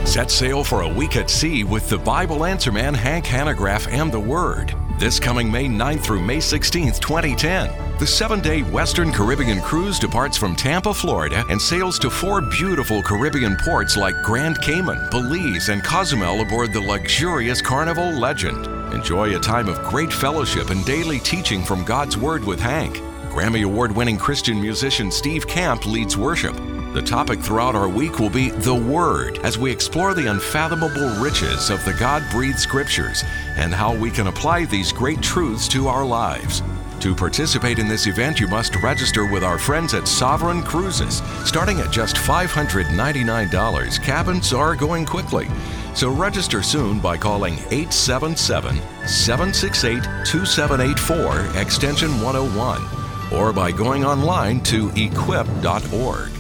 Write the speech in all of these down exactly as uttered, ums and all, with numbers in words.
Set sail for a week at sea with the Bible Answer Man, Hank Hanegraaff, and the Word. This coming May ninth through May sixteenth, twenty ten. The seven-day Western Caribbean cruise departs from Tampa, Florida, and sails to four beautiful Caribbean ports like Grand Cayman, Belize, and Cozumel aboard the luxurious Carnival Legend. Enjoy a time of great fellowship and daily teaching from God's Word with Hank. Grammy Award-winning Christian musician Steve Camp leads worship. The topic throughout our week will be the Word, as we explore the unfathomable riches of the God-breathed Scriptures and how we can apply these great truths to our lives. To participate in this event, you must register with our friends at Sovereign Cruises. Starting at just five hundred ninety-nine dollars, cabins are going quickly. So register soon by calling eight seven seven, seven six eight, two seven eight four, extension one oh one, or by going online to equip dot org.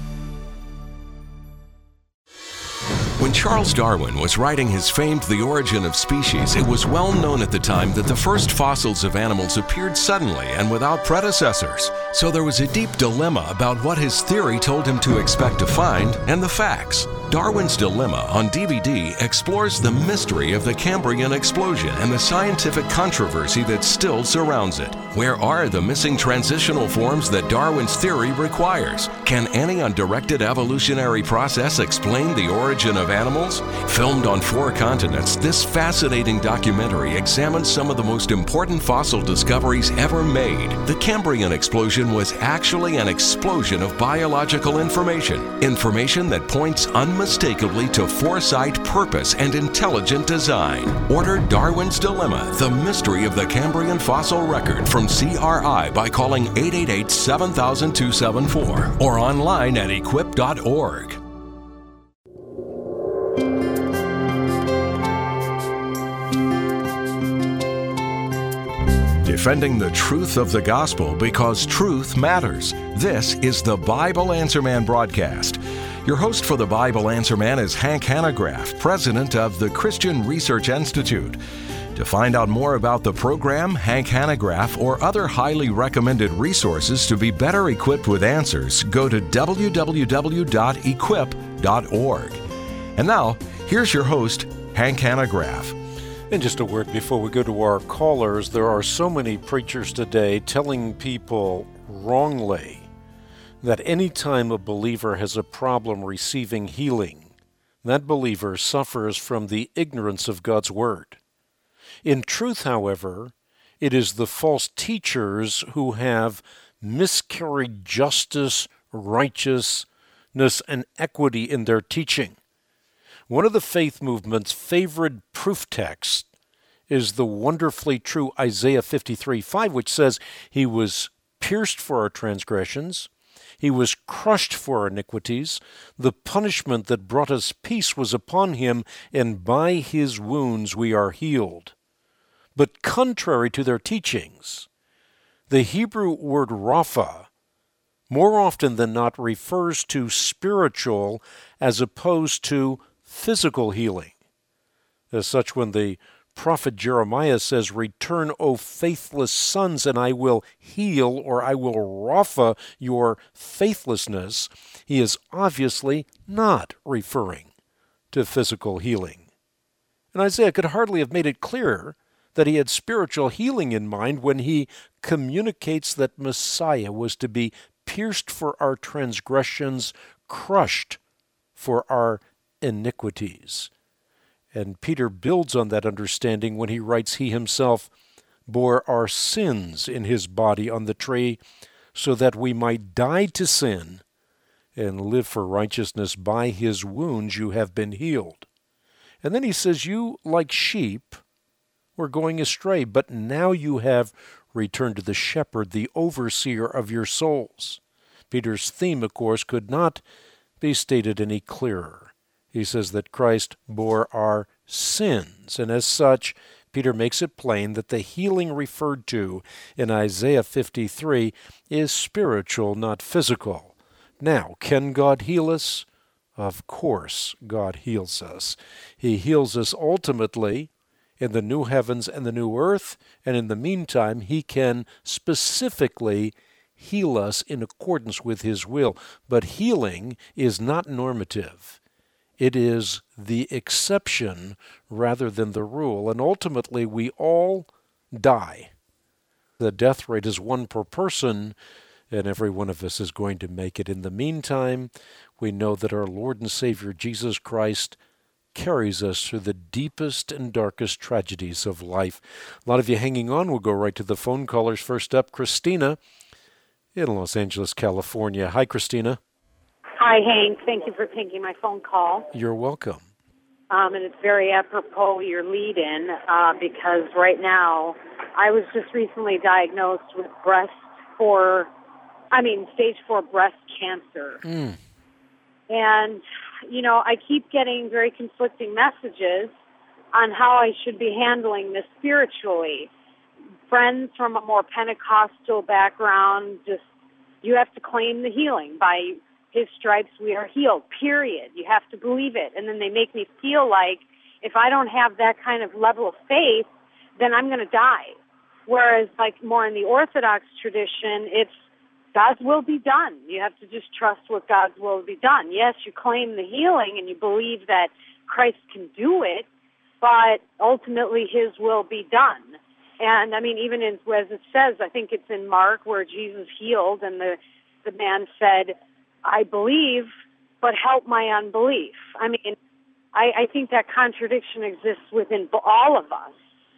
When Charles Darwin was writing his famed The Origin of Species, it was well known at the time that the first fossils of animals appeared suddenly and without predecessors. So there was a deep dilemma about what his theory told him to expect to find and the facts. Darwin's Dilemma on D V D explores the mystery of the Cambrian explosion and the scientific controversy that still surrounds it. Where are the missing transitional forms that Darwin's theory requires? Can any undirected evolutionary process explain the origin of animals? Filmed on four continents, this fascinating documentary examines some of the most important fossil discoveries ever made. The Cambrian explosion was actually an explosion of biological information, information that points unmistakably to foresight, purpose, and intelligent design. Order Darwin's Dilemma, The Mystery of the Cambrian Fossil Record from C R I by calling eight eight eight, seven thousand, two seven four or online at equip dot org. Defending the truth of the gospel because truth matters. This is the Bible Answer Man broadcast. Your host for the Bible Answer Man is Hank Hanegraaff, president of the Christian Research Institute. To find out more about the program, Hank Hanegraaff, or other highly recommended resources to be better equipped with answers, go to w w w dot equip dot org. And now, here's your host, Hank Hanegraaff. And just a word before we go to our callers, there are so many preachers today telling people wrongly that any time a believer has a problem receiving healing, that believer suffers from the ignorance of God's Word. In truth, however, it is the false teachers who have miscarried justice, righteousness, and equity in their teaching. One of the faith movement's favorite proof texts is the wonderfully true Isaiah fifty-three five, which says, "He was pierced for our transgressions, He was crushed for our iniquities. The punishment that brought us peace was upon Him, and by His wounds we are healed." But contrary to their teachings, the Hebrew word rapha more often than not refers to spiritual as opposed to physical healing. As such, when the prophet Jeremiah says, "Return, O faithless sons, and I will heal," or "I will rapha your faithlessness," he is obviously not referring to physical healing. And Isaiah could hardly have made it clearer that he had spiritual healing in mind when he communicates that Messiah was to be pierced for our transgressions, crushed for our iniquities. And Peter builds on that understanding when he writes, "He himself bore our sins in his body on the tree, so that we might die to sin and live for righteousness. By his wounds you have been healed." And then he says, "You, like sheep, were going astray, but now you have returned to the shepherd, the overseer of your souls." Peter's theme, of course, could not be stated any clearer. He says that Christ bore our sins, and as such, Peter makes it plain that the healing referred to in Isaiah fifty-three is spiritual, not physical. Now, can God heal us? Of course God heals us. He heals us ultimately in the new heavens and the new earth, and in the meantime, He can specifically heal us in accordance with His will. But healing is not normative. It is the exception rather than the rule, and ultimately we all die. The death rate is one per person, and every one of us is going to make it. In the meantime, we know that our Lord and Savior Jesus Christ carries us through the deepest and darkest tragedies of life. A lot of you hanging on. We'll go right to the phone callers. First up, Christina in Los Angeles, California. Hi, Christina. Hi, Hank. Thank you for taking my phone call. You're welcome. Um, and it's very apropos your lead-in uh, because right now I was just recently diagnosed with breast four, I mean, stage four breast cancer. Mm. And, you know, I keep getting very conflicting messages on how I should be handling this spiritually. Friends from a more Pentecostal background just, you have to claim the healing. By His stripes we are healed, period. You have to believe it. And then they make me feel like if I don't have that kind of level of faith, then I'm going to die. Whereas, like, more in the Orthodox tradition, it's God's will be done. You have to just trust what God's will be done. Yes, you claim the healing and you believe that Christ can do it, but ultimately His will be done. And, I mean, even in, as it says, I think it's in Mark where Jesus healed and the, the man said, I believe, but help my unbelief. I mean, I, I think that contradiction exists within all of us.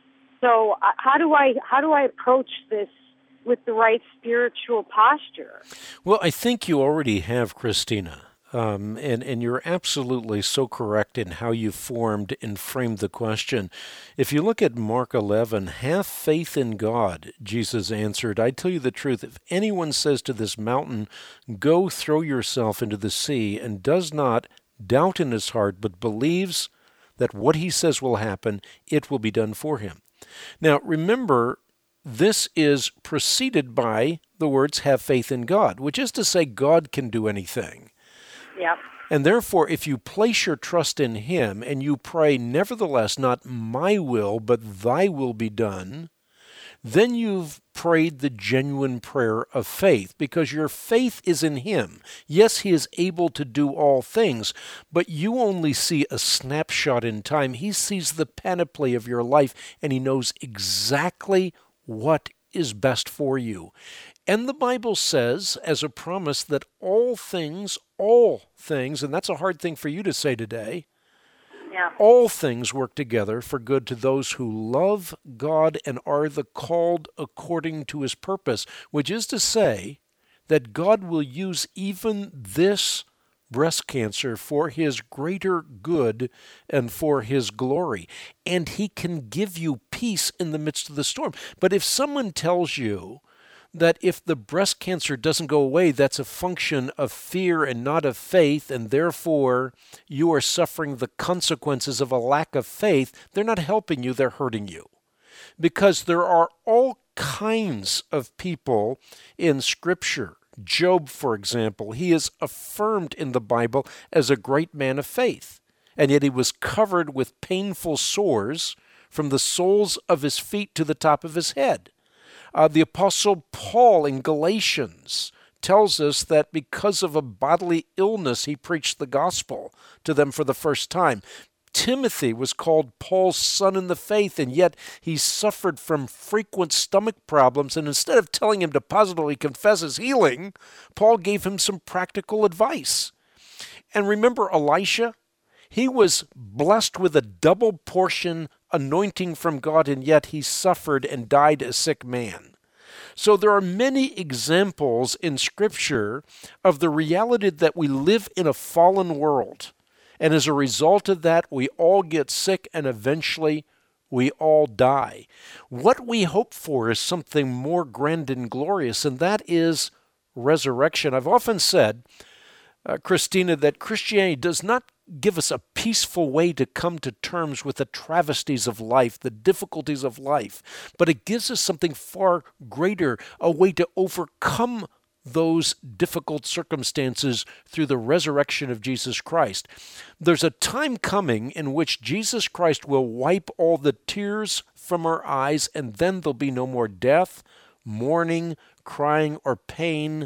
So uh, how do I how do I approach this with the right spiritual posture? Well, I think you already have, Christina. Um, and, and you're absolutely so correct in how you formed and framed the question. If you look at Mark eleven, have faith in God, Jesus answered. I tell you the truth, if anyone says to this mountain, go throw yourself into the sea, and does not doubt in his heart, but believes that what he says will happen, it will be done for him. Now, remember, this is preceded by the words, have faith in God, which is to say God can do anything. Yep. And therefore, if you place your trust in Him and you pray, nevertheless, not my will, but thy will be done, then you've prayed the genuine prayer of faith because your faith is in Him. Yes, He is able to do all things, but you only see a snapshot in time. He sees the panoply of your life, and He knows exactly what is best for you. And the Bible says, as a promise, that all things, all things, and that's a hard thing for you to say today, yeah. all things work together for good to those who love God and are the called according to His purpose, which is to say that God will use even this breast cancer for His greater good and for His glory. And He can give you peace in the midst of the storm. But if someone tells you that if the breast cancer doesn't go away, that's a function of fear and not of faith, and therefore you are suffering the consequences of a lack of faith, they're not helping you, they're hurting you. Because there are all kinds of people in Scripture. Job, for example, he is affirmed in the Bible as a great man of faith, and yet he was covered with painful sores from the soles of his feet to the top of his head. Uh, the Apostle Paul in Galatians tells us that because of a bodily illness, he preached the gospel to them for the first time. Timothy was called Paul's son in the faith, and yet he suffered from frequent stomach problems, and instead of telling him to positively confess his healing, Paul gave him some practical advice. And remember Elisha? He was blessed with a double portion anointing from God, and yet he suffered and died a sick man. So there are many examples in Scripture of the reality that we live in a fallen world. And as a result of that, we all get sick and eventually we all die. What we hope for is something more grand and glorious, and that is resurrection. I've often said, uh, Christina, that Christianity does not give us a peaceful way to come to terms with the travesties of life, the difficulties of life, but it gives us something far greater, a way to overcome those difficult circumstances through the resurrection of Jesus Christ. There's a time coming in which Jesus Christ will wipe all the tears from our eyes, and then there'll be no more death, mourning, crying, or pain,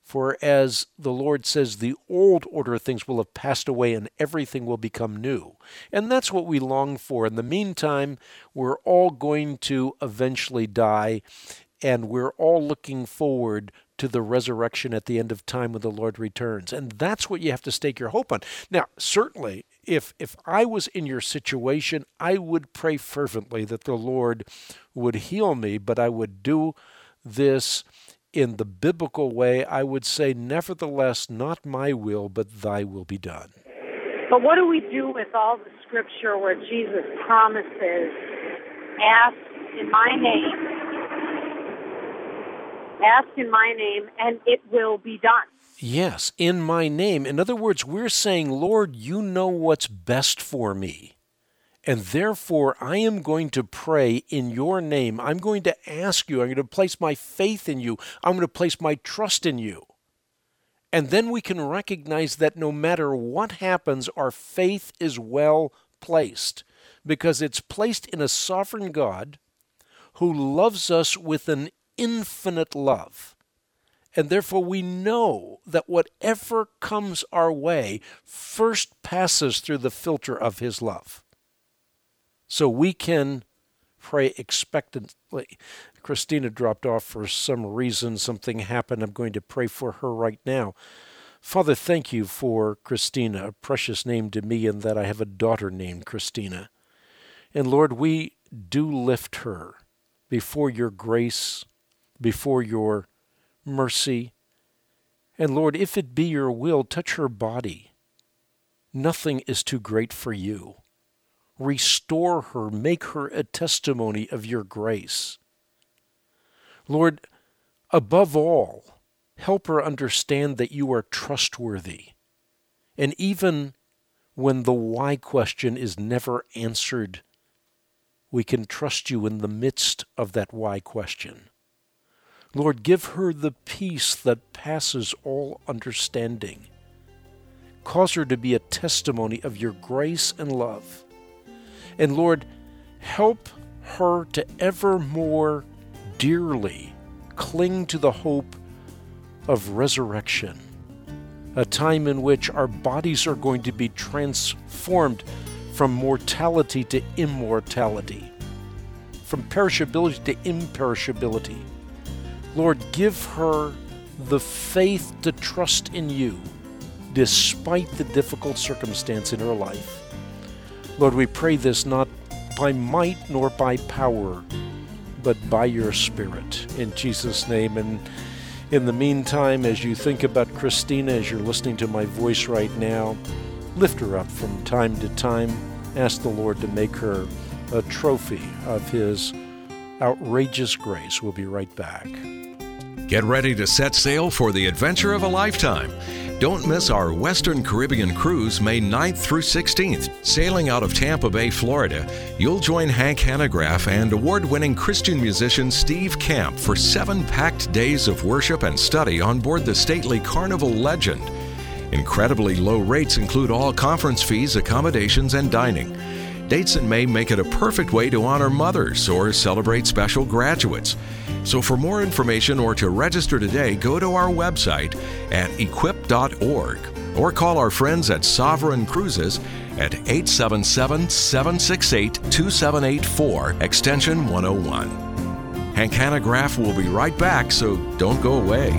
For as the Lord says, the old order of things will have passed away and everything will become new. And that's what we long for. In the meantime, we're all going to eventually die, and we're all looking forward to the resurrection at the end of time when the Lord returns. And that's what you have to stake your hope on. Now, certainly, if if I was in your situation, I would pray fervently that the Lord would heal me, but I would do this in the biblical way. I would say, nevertheless, not my will, but thy will be done. But what do we do with all the scripture where Jesus promises, ask in my name, ask in my name, and it will be done? Yes, in my name. In other words, we're saying, Lord, you know what's best for me. And therefore, I am going to pray in your name. I'm going to ask you. I'm going to place my faith in you. I'm going to place my trust in you. And then we can recognize that no matter what happens, our faith is well placed, because it's placed in a sovereign God who loves us with an infinite love. And therefore, we know that whatever comes our way first passes through the filter of his love. So we can pray expectantly. Christina dropped off for some reason. Something happened. I'm going to pray for her right now. Father, thank you for Christina, a precious name to me, in that I have a daughter named Christina. And Lord, we do lift her before your grace, before your mercy. And Lord, if it be your will, touch her body. Nothing is too great for you. Restore her, make her a testimony of your grace. Lord, above all, help her understand that you are trustworthy. And even when the why question is never answered, we can trust you in the midst of that why question. Lord, give her the peace that passes all understanding. Cause her to be a testimony of your grace and love. And Lord, help her to ever more dearly cling to the hope of resurrection, a time in which our bodies are going to be transformed from mortality to immortality, from perishability to imperishability. Lord, give her the faith to trust in you despite the difficult circumstance in her life. Lord, we pray this not by might nor by power, but by your Spirit, in Jesus' name. And in the meantime, as you think about Christina, as you're listening to my voice right now, lift her up from time to time. Ask the Lord to make her a trophy of his outrageous grace. We'll be right back. Get ready to set sail for the adventure of a lifetime. Don't miss our Western Caribbean cruise May ninth through sixteenth. Sailing out of Tampa Bay, Florida, you'll join Hank Hanegraaff and award-winning Christian musician Steve Camp for seven packed days of worship and study on board the stately Carnival Legend. Incredibly low rates include all conference fees, accommodations, and dining. Dates in May make it a perfect way to honor mothers or celebrate special graduates. So for more information or to register today, go to our website at equip dot org or call our friends at Sovereign Cruises at eight seven seven, seven six eight, two seven eight four, extension one oh one. Hank Hanegraaff will be right back, so don't go away.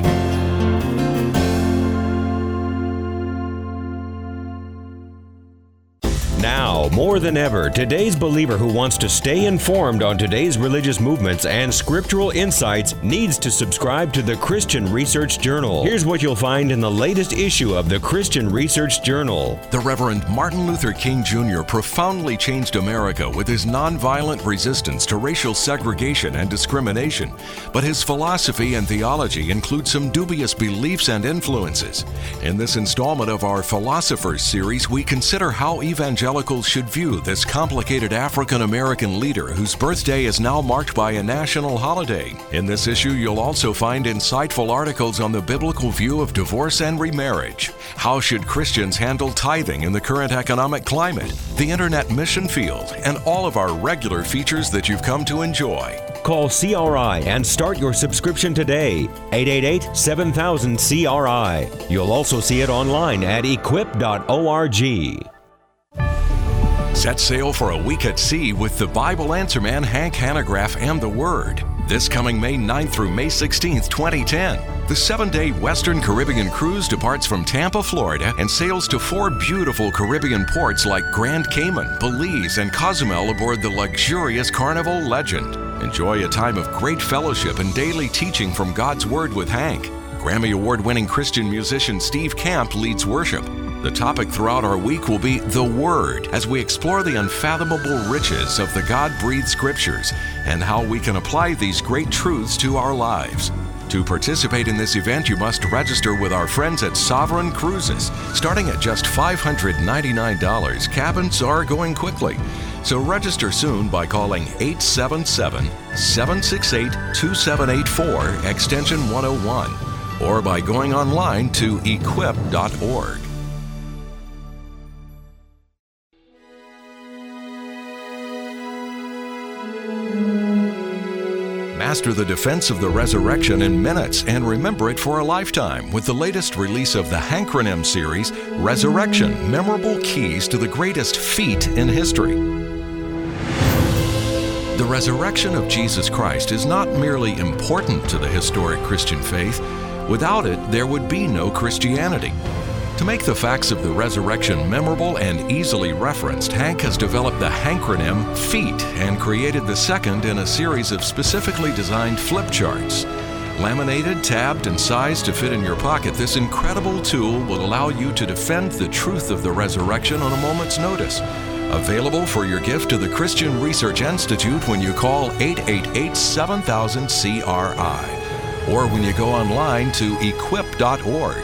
Now, more than ever, today's believer who wants to stay informed on today's religious movements and scriptural insights needs to subscribe to the Christian Research Journal. Here's what you'll find in the latest issue of the Christian Research Journal. The Reverend Martin Luther King Junior profoundly changed America with his nonviolent resistance to racial segregation and discrimination, but his philosophy and theology include some dubious beliefs and influences. In this installment of our Philosophers series, we consider how evangelicals should view this complicated African-American leader whose birthday is now marked by a national holiday. In this issue, you'll also find insightful articles on the biblical view of divorce and remarriage. How should Christians handle tithing in the current economic climate? The Internet mission field, and all of our regular features that you've come to enjoy. Call C R I and start your subscription today. eight eight eight, seven thousand, C R I. You'll also see it online at equip dot org. Set sail for a week at sea with the Bible Answer Man, Hank Hanegraaff, and the Word. This coming May ninth through May sixteenth, twenty ten. The seven-day Western Caribbean cruise departs from Tampa, Florida, and sails to four beautiful Caribbean ports like Grand Cayman, Belize, and Cozumel aboard the luxurious Carnival Legend. Enjoy a time of great fellowship and daily teaching from God's Word with Hank. Grammy Award-winning Christian musician Steve Camp leads worship. The topic throughout our week will be the Word, as we explore the unfathomable riches of the God-breathed Scriptures and how we can apply these great truths to our lives. To participate in this event, you must register with our friends at Sovereign Cruises. Starting at just five hundred ninety-nine dollars, cabins are going quickly. So register soon by calling eight seven seven, seven six eight, two seven eight four, extension one oh one, or by going online to equip dot org. Master the defense of the resurrection in minutes and remember it for a lifetime with the latest release of the Hankronym series, Resurrection, Memorable Keys to the Greatest Feat in History. The resurrection of Jesus Christ is not merely important to the historic Christian faith. Without it, there would be no Christianity. To make the facts of the resurrection memorable and easily referenced, Hank has developed the Hankronym FEAT and created the second in a series of specifically designed flip charts. Laminated, tabbed, and sized to fit in your pocket, this incredible tool will allow you to defend the truth of the resurrection on a moment's notice. Available for your gift to the Christian Research Institute when you call eight eight eight, seven thousand, C R I or when you go online to equip dot org.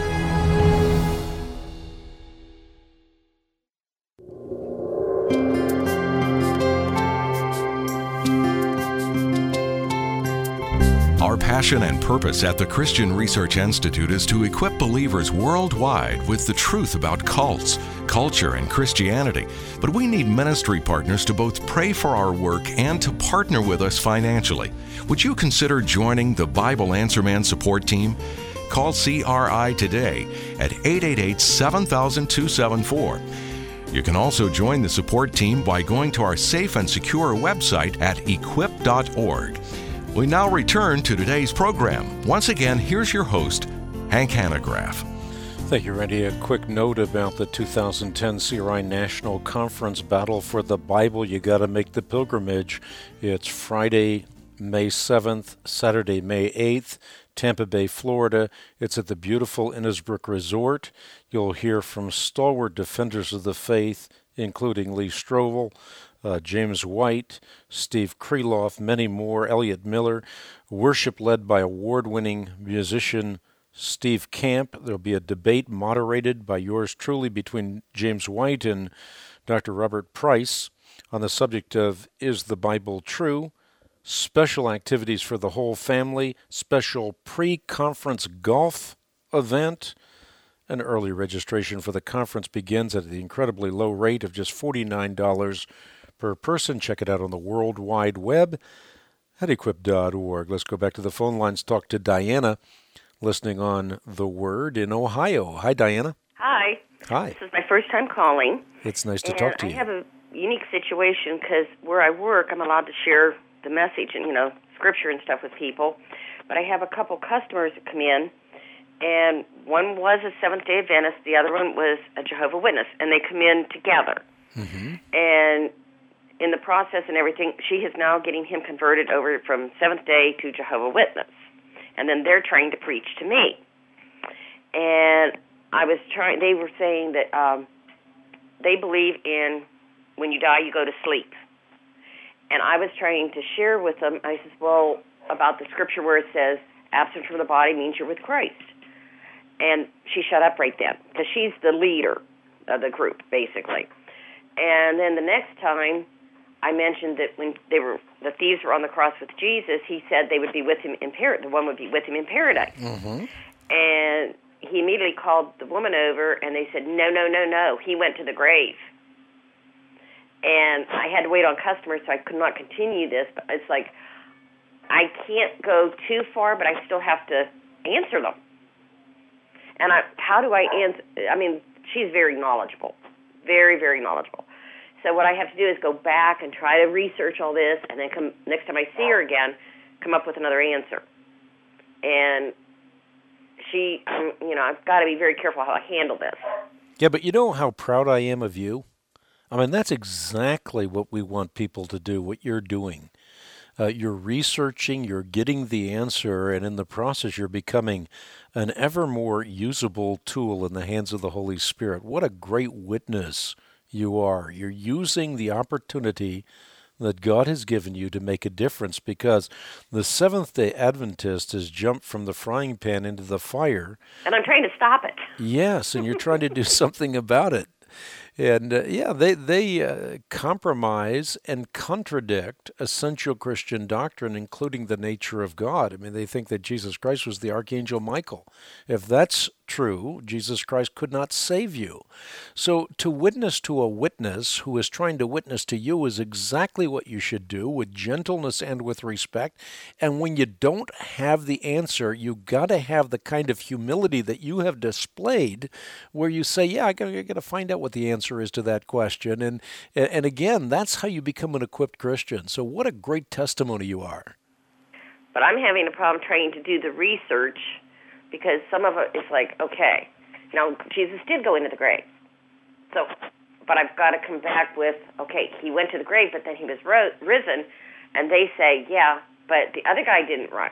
Our passion and purpose at the Christian Research Institute is to equip believers worldwide with the truth about cults, culture, and Christianity. But we need ministry partners to both pray for our work and to partner with us financially. Would you consider joining the Bible Answer Man support team? Call C R I today at eight eight eight, seven thousand, two seven four. You can also join the support team by going to our safe and secure website at equip dot org. We now return to today's program. Once again, here's your host, Hank Hanegraaff. Thank you, Randy. A quick note about the two thousand ten C R I National Conference Battle for the Bible. You got to make the pilgrimage. It's Friday, May seventh, Saturday, May eighth, Tampa Bay, Florida. It's at the beautiful Innisbrook Resort. You'll hear from stalwart defenders of the faith, including Lee Strobel, Uh, James White, Steve Kreloff, many more, Elliot Miller, worship led by award-winning musician Steve Camp. There'll be a debate moderated by yours truly between James White and Doctor Robert Price on the subject of Is the Bible True? Special activities for the whole family, special pre-conference golf event. An early registration for the conference begins at the incredibly low rate of just forty-nine dollars per person. Check it out on the World Wide Web at equip dot org. Let's go back to the phone lines, talk to Diana, listening on The Word in Ohio. Hi, Diana. Hi. Hi. This is my first time calling. It's nice to and talk to I you. I have a unique situation because where I work, I'm allowed to share the message and, you know, scripture and stuff with people. But I have a couple customers that come in, and one was a Seventh-day Adventist, the other one was a Jehovah's Witness, and they come in together. Mm-hmm. And in the process and everything, she is now getting him converted over from Seventh-day to Jehovah's Witness. And then they're trying to preach to me. And I was trying, they were saying that um, they believe in when you die, you go to sleep. And I was trying to share with them, I said, well, about the scripture where it says, absent from the body means you're with Christ. And she shut up right then, because she's the leader of the group, basically. And then the next time, I mentioned that when they were the thieves were on the cross with Jesus, he said they would be with him in paradise. The one would be with him in paradise. Mm-hmm. And he immediately called the woman over, and they said, no, no, no, no. He went to the grave. And I had to wait on customers, so I could not continue this. But it's like I can't go too far, but I still have to answer them. And I, how do I answer? I mean, she's very knowledgeable, very, very knowledgeable. So what I have to do is go back and try to research all this, and then come next time I see her again, come up with another answer. And she, um, you know, I've got to be very careful how I handle this. Yeah, but you know how proud I am of you? I mean, that's exactly what we want people to do, what you're doing. Uh, you're researching, you're getting the answer, and in the process you're becoming an ever more usable tool in the hands of the Holy Spirit. What a great witness you are. You're using the opportunity that God has given you to make a difference, because the Seventh-day Adventist has jumped from the frying pan into the fire. And I'm trying to stop it. Yes, and you're trying to do something about it. And, uh, yeah, they, they uh, compromise and contradict essential Christian doctrine, including the nature of God. I mean, they think that Jesus Christ was the Archangel Michael. If that's true, Jesus Christ could not save you. So to witness to a witness who is trying to witness to you is exactly what you should do, with gentleness and with respect. And when you don't have the answer, you got to have the kind of humility that you have displayed, where you say, yeah, I got to find out what the answer is to that question. And, and again, that's how you become an equipped Christian. So what a great testimony you are. But I'm having a problem trying to do the research, because some of it is like, okay, now Jesus did go into the grave. So, but I've got to come back with, okay, he went to the grave, but then he was ro- risen. And they say, yeah, but the other guy didn't rise.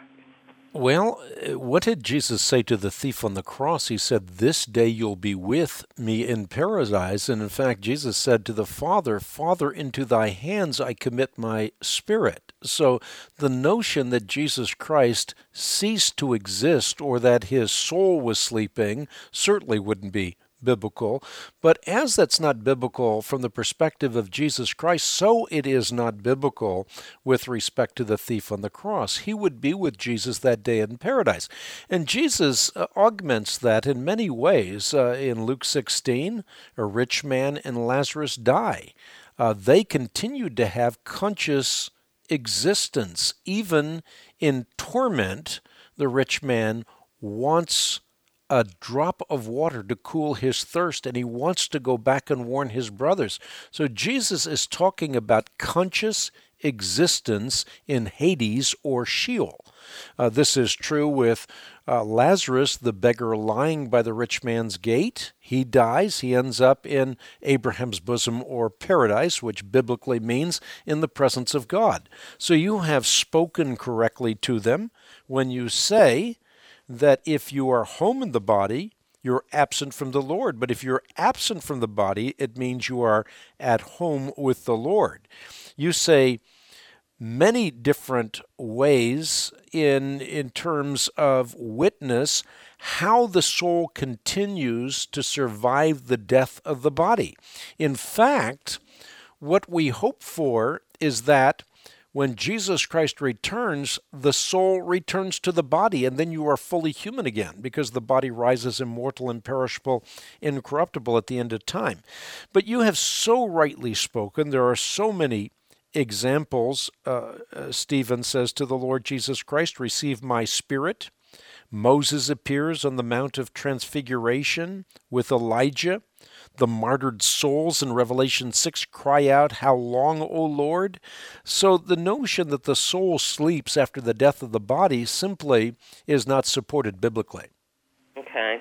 Well, what did Jesus say to the thief on the cross? He said, this day you'll be with me in paradise. And in fact, Jesus said to the Father, Father, into thy hands I commit my spirit. So the notion that Jesus Christ ceased to exist, or that his soul was sleeping, certainly wouldn't be biblical. But as that's not biblical from the perspective of Jesus Christ, so it is not biblical with respect to the thief on the cross. He would be with Jesus that day in paradise. And Jesus uh, augments that in many ways. Uh, in Luke sixteen, a rich man and Lazarus die. Uh, they continued to have conscious existence. Even in torment, the rich man wants a drop of water to cool his thirst, and he wants to go back and warn his brothers. So Jesus is talking about conscious existence in Hades or Sheol. Uh, this is true with uh, Lazarus, the beggar lying by the rich man's gate. He dies. He ends up in Abraham's bosom or paradise, which biblically means in the presence of God. So you have spoken correctly to them when you say that if you are home in the body, you're absent from the Lord. But if you're absent from the body, it means you are at home with the Lord. You say many different ways in, in terms of witness how the soul continues to survive the death of the body. In fact, what we hope for is that when Jesus Christ returns, the soul returns to the body, and then you are fully human again, because the body rises immortal, imperishable, incorruptible at the end of time. But you have so rightly spoken. There are so many examples. Uh, uh, Stephen says to the Lord Jesus Christ, receive my spirit. Moses appears on the Mount of Transfiguration with Elijah. The martyred souls in Revelation six cry out, how long, O Lord? So the notion that the soul sleeps after the death of the body simply is not supported biblically. Okay.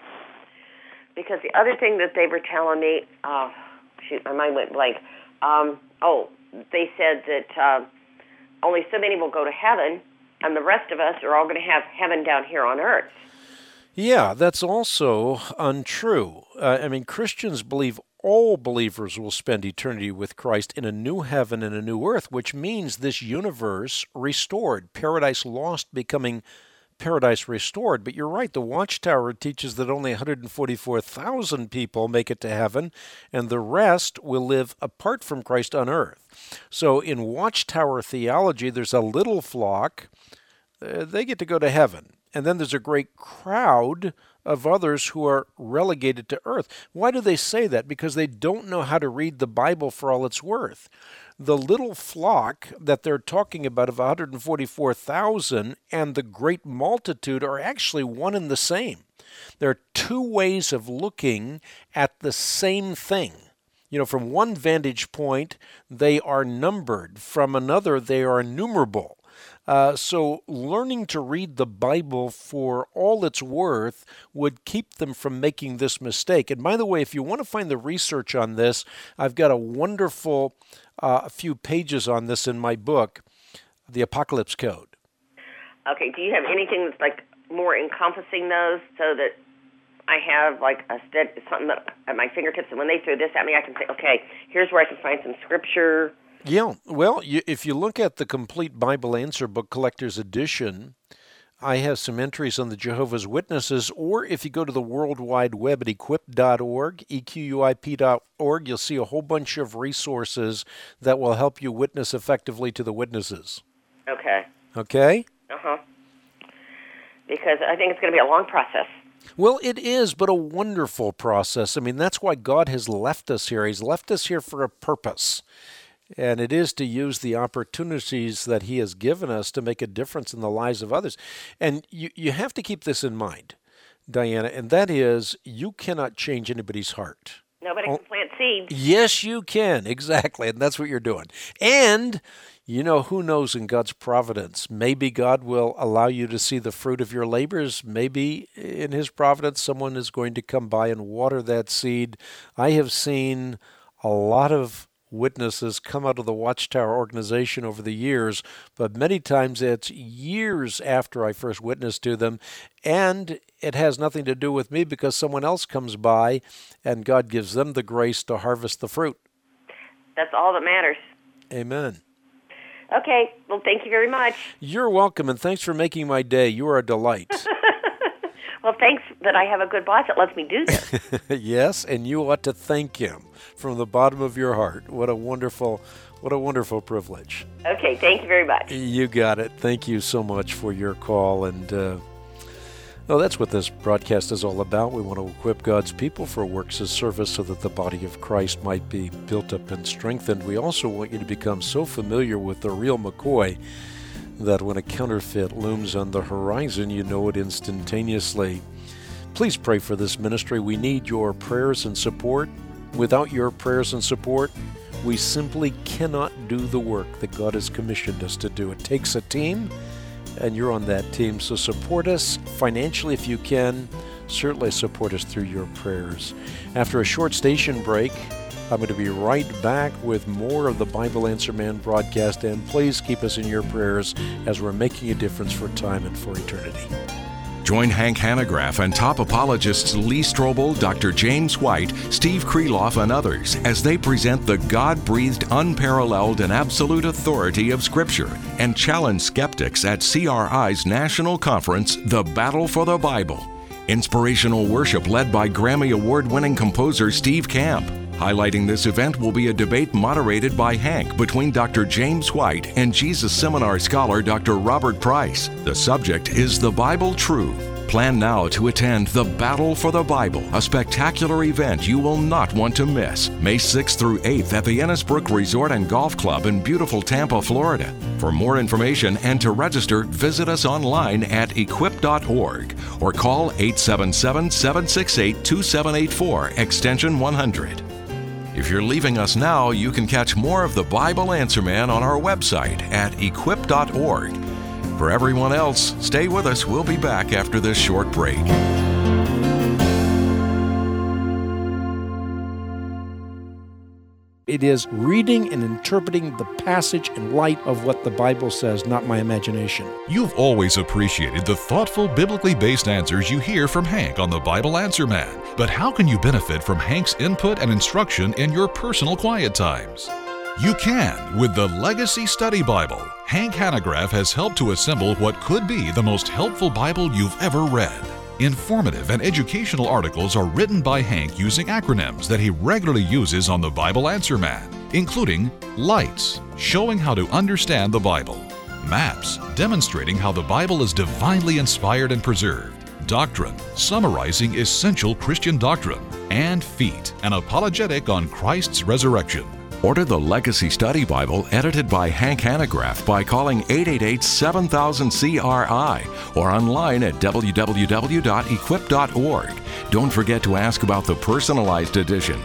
Because the other thing that they were telling me, oh, shoot, my mind went blank. Um, oh, they said that uh, only so many will go to heaven, and the rest of us are all going to have heaven down here on earth. Yeah, that's also untrue. Uh, I mean, Christians believe all believers will spend eternity with Christ in a new heaven and a new earth, which means this universe restored, paradise lost becoming paradise restored. But you're right, the Watchtower teaches that only one hundred forty-four thousand people make it to heaven, and the rest will live apart from Christ on earth. So in Watchtower theology, there's a little flock, uh, they get to go to heaven. And then there's a great crowd of others who are relegated to earth. Why do they say that? Because they don't know how to read the Bible for all it's worth. The little flock that they're talking about of one hundred forty-four thousand and the great multitude are actually one and the same. There are two ways of looking at the same thing. You know, from one vantage point, they are numbered. From another, they are innumerable. Uh, so learning to read the Bible for all it's worth would keep them from making this mistake. And by the way, if you want to find the research on this, I've got a wonderful uh, few pages on this in my book, The Apocalypse Code. Okay, do you have anything that's like more encompassing those so that I have like a stead, something that, at my fingertips, and when they throw this at me, I can say, okay, here's where I can find some scripture. Yeah, well, you, if you look at the Complete Bible Answer Book Collector's Edition, I have some entries on the Jehovah's Witnesses, or if you go to the World Wide Web at equip dot org, E Q U I P dot org, you'll see a whole bunch of resources that will help you witness effectively to the witnesses. Okay. Okay? Uh-huh. Because I think it's going to be a long process. Well, it is, but a wonderful process. I mean, that's why God has left us here. He's left us here for a purpose. And it is to use the opportunities that he has given us to make a difference in the lives of others. And you, you have to keep this in mind, Diana, and that is you cannot change anybody's heart. Nobody can plant seeds. Yes, you can. Exactly. And that's what you're doing. And, you know, who knows in God's providence? Maybe God will allow you to see the fruit of your labors. Maybe in his providence, someone is going to come by and water that seed. I have seen a lot of witnesses come out of the Watchtower organization over the years, but many times it's years after I first witnessed to them, and it has nothing to do with me because someone else comes by and God gives them the grace to harvest the fruit. That's all that matters. Amen. Okay, well, thank you very much. You're welcome, and thanks for making my day. You are a delight. Well, thanks that I have a good boss that lets me do this. Yes, and you ought to thank him from the bottom of your heart. What a wonderful, what a wonderful privilege. Okay, thank you very much. You got it. Thank you so much for your call. And uh, well, that's what this broadcast is all about. We want to equip God's people for works of service so that the body of Christ might be built up and strengthened. We also want you to become so familiar with the real McCoy that when a counterfeit looms on the horizon, you know it instantaneously. Please pray for this ministry. We need your prayers and support. Without your prayers and support, we simply cannot do the work that God has commissioned us to do. It takes a team, and you're on that team. So support us financially if you can. Certainly support us through your prayers. After a short station break, I'm going to be right back with more of the Bible Answer Man broadcast, and please keep us in your prayers as we're making a difference for time and for eternity. Join Hank Hanegraaff and top apologists Lee Strobel, Doctor James White, Steve Kreloff, and others as they present the God-breathed, unparalleled, and absolute authority of Scripture and challenge skeptics at C R I's national conference, The Battle for the Bible. Inspirational worship led by Grammy Award-winning composer Steve Camp. Highlighting this event will be a debate moderated by Hank between Doctor James White and Jesus Seminar scholar Doctor Robert Price. The subject is the Bible True. Plan now to attend the Battle for the Bible, a spectacular event you will not want to miss. May sixth through eighth at the Ennisbrook Resort and Golf Club in beautiful Tampa, Florida. For more information and to register, visit us online at equip dot org or call eight seven seven, seven six eight, two seven eight four, extension one hundred. If you're leaving us now, you can catch more of the Bible Answer Man on our website at equip dot org. For everyone else, stay with us. We'll be back after this short break. It is reading and interpreting the passage in light of what the Bible says, not my imagination. You've always appreciated the thoughtful, biblically based answers you hear from Hank on the Bible Answer Man. But how can you benefit from Hank's input and instruction in your personal quiet times? You can with the Legacy Study Bible. Hank Hanegraaff has helped to assemble what could be the most helpful Bible you've ever read. Informative and educational articles are written by Hank using acronyms that he regularly uses on the Bible Answer Man, including LIGHTS, showing how to understand the Bible, MAPS, demonstrating how the Bible is divinely inspired and preserved, Doctrine, summarizing essential Christian doctrine. And Feet, an apologetic on Christ's resurrection. Order the Legacy Study Bible edited by Hank Hanegraaff by calling eight eight eight, seven thousand, C R I or online at w w w dot equip dot org. Don't forget to ask about the personalized edition.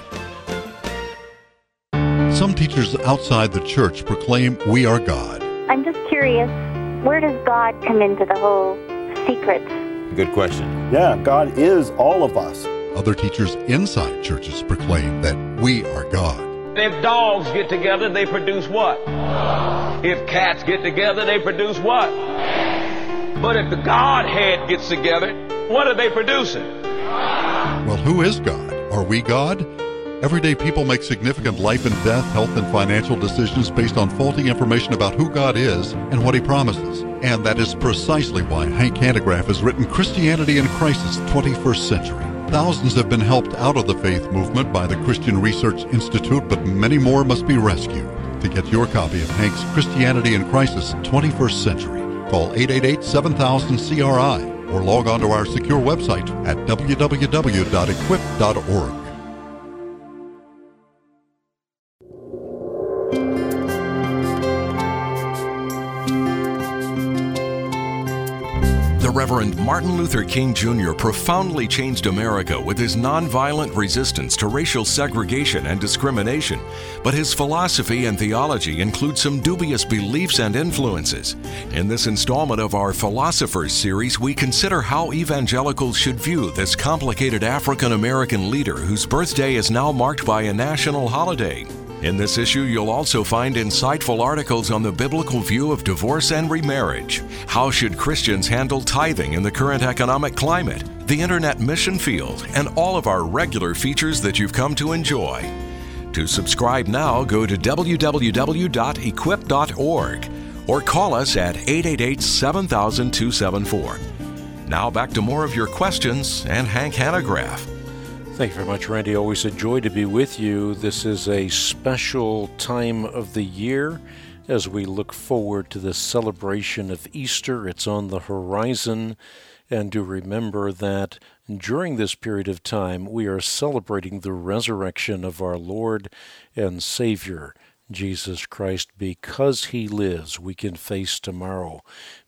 Some teachers outside the church proclaim we are God. I'm just curious, where does God come into the whole secret? Good question. Yeah, God is all of us. Other teachers inside churches proclaim that we are God. If dogs get together, they produce what? If cats get together, they produce what? But if the Godhead gets together, what are they producing? Well, who is God? Are we God? Everyday people make significant life and death, health and financial decisions based on faulty information about who God is and what He promises. And that is precisely why Hank Hanegraaff has written Christianity in Crisis, twenty-first Century. Thousands have been helped out of the faith movement by the Christian Research Institute, but many more must be rescued. To get your copy of Hank's Christianity in Crisis, twenty-first Century, call eight eight eight, seven thousand, C R I or log on to our secure website at w w w dot equip dot org. The Reverend Martin Luther King Junior profoundly changed America with his nonviolent resistance to racial segregation and discrimination, but his philosophy and theology include some dubious beliefs and influences. In this installment of our Philosophers series, we consider how evangelicals should view this complicated African-American leader whose birthday is now marked by a national holiday. In this issue, you'll also find insightful articles on the biblical view of divorce and remarriage. How should Christians handle tithing in the current economic climate? The Internet mission field, and all of our regular features that you've come to enjoy. To subscribe now, go to w w w dot equip dot org or call us at eight eight eight, seven thousand, two seven four. Now back to more of your questions and Hank Hanegraaff. Thank you very much, Randy. Always a joy to be with you. This is a special time of the year as we look forward to the celebration of Easter. It's on the horizon. And do remember that during this period of time, we are celebrating the resurrection of our Lord and Savior, Jesus Christ. Because He lives, we can face tomorrow.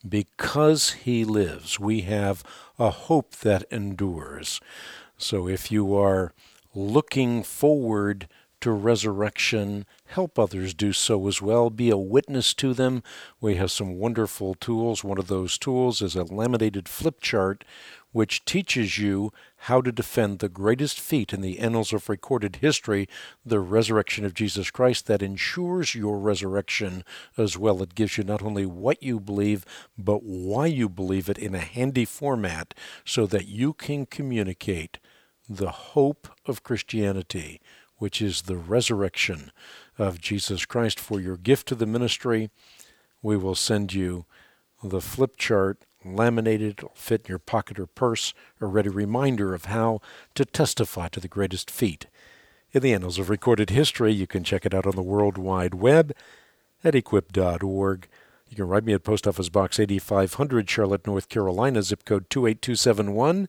Because He lives, we have a hope that endures. So if you are looking forward to resurrection, help others do so as well. Be a witness to them. We have some wonderful tools. One of those tools is a laminated flip chart which teaches you how to defend the greatest feat in the annals of recorded history, the resurrection of Jesus Christ, that ensures your resurrection as well. It gives you not only what you believe, but why you believe it in a handy format so that you can communicate the hope of Christianity, which is the resurrection of Jesus Christ. For your gift to the ministry, we will send you the flip chart, laminated. It'll fit in your pocket or purse, a ready reminder of how to testify to the greatest feat in the annals of recorded history. You can check it out on the World Wide Web at equip dot org. You can write me at Post Office Box eighty-five hundred, Charlotte, North Carolina, zip code two eight two seven one.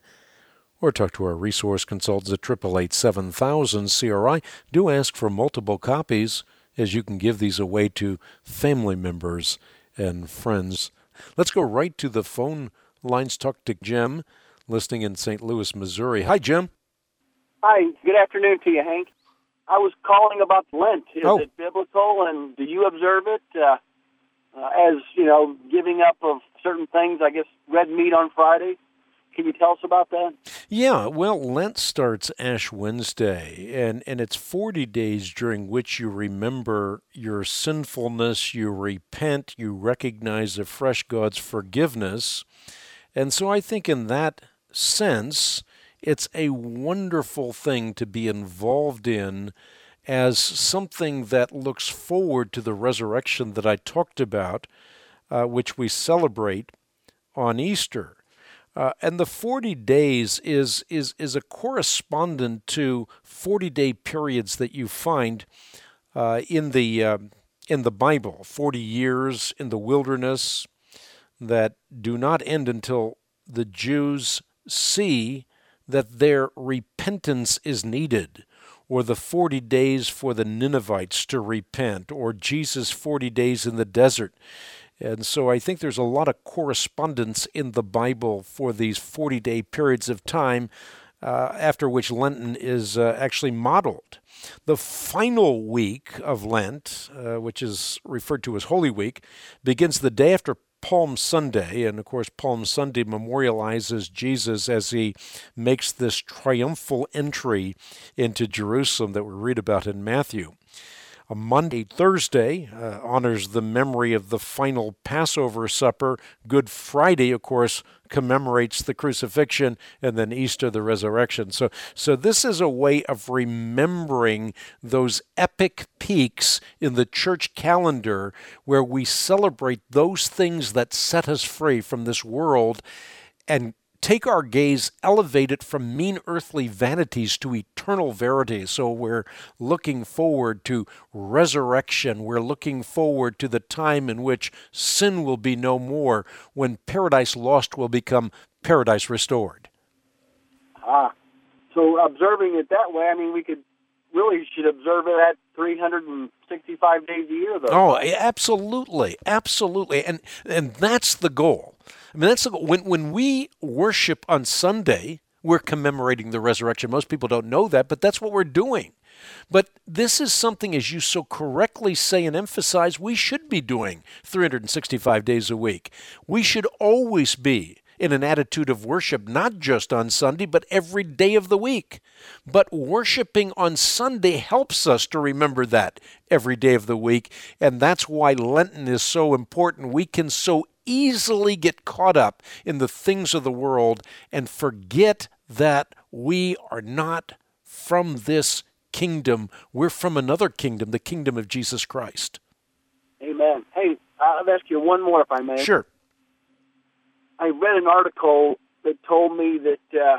Or talk to our resource consultants at eight eight eight, seven thousand, C R I. Do ask for multiple copies, as you can give these away to family members and friends. Let's go right to the phone lines. Talk to Jim, listening in Saint Louis, Missouri. Hi, Jim. Hi. Good afternoon to you, Hank. I was calling about Lent. Is oh. it biblical, and do you observe it uh, uh, as, you know, giving up of certain things, I guess red meat on Friday? Can you tell us about that? Yeah, well, Lent starts Ash Wednesday, and, and it's forty days during which you remember your sinfulness, you repent, you recognize afresh God's forgiveness. And so I think in that sense, it's a wonderful thing to be involved in as something that looks forward to the resurrection that I talked about, uh, which we celebrate on Easter. Uh, and the forty days is is is a correspondent to forty-day periods that you find uh, in the uh, in the Bible. Forty years in the wilderness that do not end until the Jews see that their repentance is needed, or the forty days for the Ninevites to repent, or Jesus' forty days in the desert. And so I think there's a lot of correspondence in the Bible for these forty-day periods of time, uh, after which Lenten is uh, actually modeled. The final week of Lent, uh, which is referred to as Holy Week, begins the day after Palm Sunday, and of course Palm Sunday memorializes Jesus as he makes this triumphal entry into Jerusalem that we read about in Matthew. A Monday, Thursday uh, honors the memory of the final Passover supper. Good Friday, of course, commemorates the crucifixion, and then Easter, the resurrection. So, so this is a way of remembering those epic peaks in the church calendar where we celebrate those things that set us free from this world and take our gaze, elevate it from mean earthly vanities to eternal verities. So we're looking forward to resurrection. We're looking forward to the time in which sin will be no more, when paradise lost will become paradise restored. Ah, so observing it that way, I mean, we could really should observe it at three hundred sixty-five days a year, though. Oh, absolutely, absolutely, and and that's the goal. I mean, that's the goal. When when we worship on Sunday, we're commemorating the resurrection. Most people don't know that, but that's what we're doing. But this is something, as you so correctly say and emphasize, we should be doing three hundred sixty-five days a week. We should always be in an attitude of worship, not just on Sunday, but every day of the week. But worshiping on Sunday helps us to remember that every day of the week, and that's why Lenten is so important. We can so easily get caught up in the things of the world and forget that we are not from this kingdom. We're from another kingdom, the kingdom of Jesus Christ. Amen. Hey, I'll ask you one more, if I may. Sure. I read an article that told me that uh,